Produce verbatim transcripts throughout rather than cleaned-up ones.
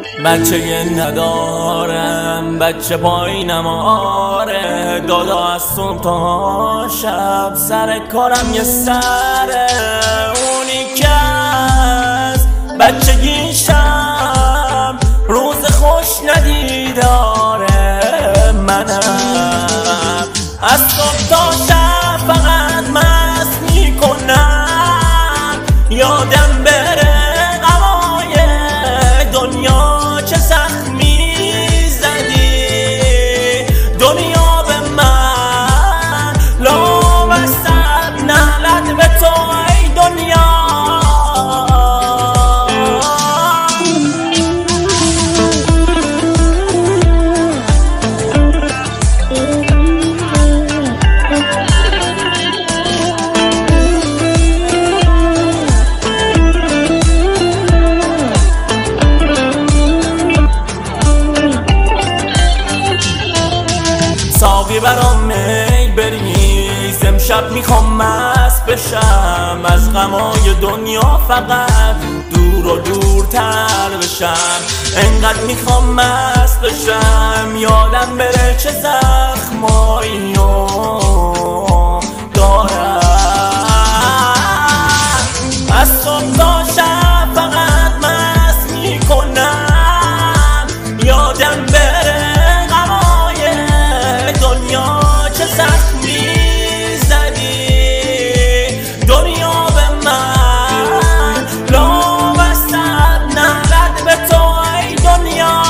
بچه ندارم، بچه پایینم آره، دادا از صبح تا شب سر کارم یه سره. اونی که از بچگیشم روز خوش ندیداره، منم از صبح تا شب فقط مست میکنم، یادم بره غمای دنیا چه سخت میزدی. دنیا به من لامصب نعلت به تو ای دنیا. ساقی برام می بریز، امشب میخوام مست بشم، از غمای دنیا فقط دور و دورتر بشم. انقدر میخوام مست بشم یادم بره چه زخمایی دارم. از صبح تا شب فقط مست میکنم، یادم بره دنیا چه سخت میزدی. دنیا به من لامصب نعلت به تو ای دنیا.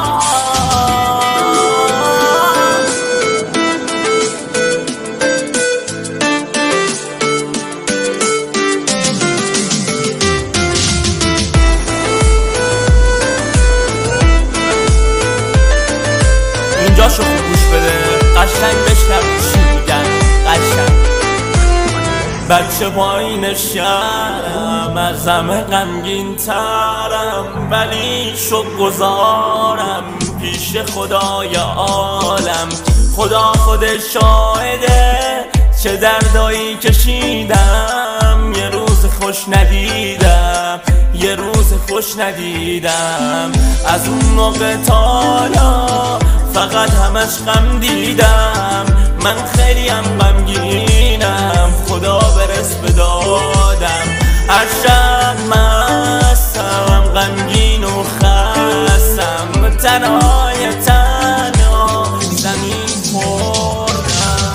اینجا شو خوب گوش بده، قشنگ بشنو چی میگن قشنگ. بچه پایین شهرم، از همه غمگین ترم، ولی شکر گزارم پیش خدای عالم. خدا خودش شاهده چه دردایی کشیدم، یه روز خوش ندیدم، یه روز خوش ندیدم. از اون موقع تا حالا فقط همش غم دیدم، من خیلی هم غمگینم، خدا برس به دادم. هر شب مستم غمگین و خستم، تنهای تنها زمین خوردم.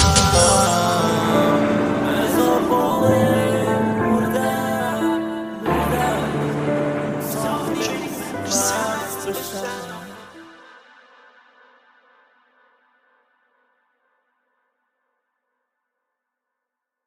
بذار باقی مردم مردم ساختی مست بشم.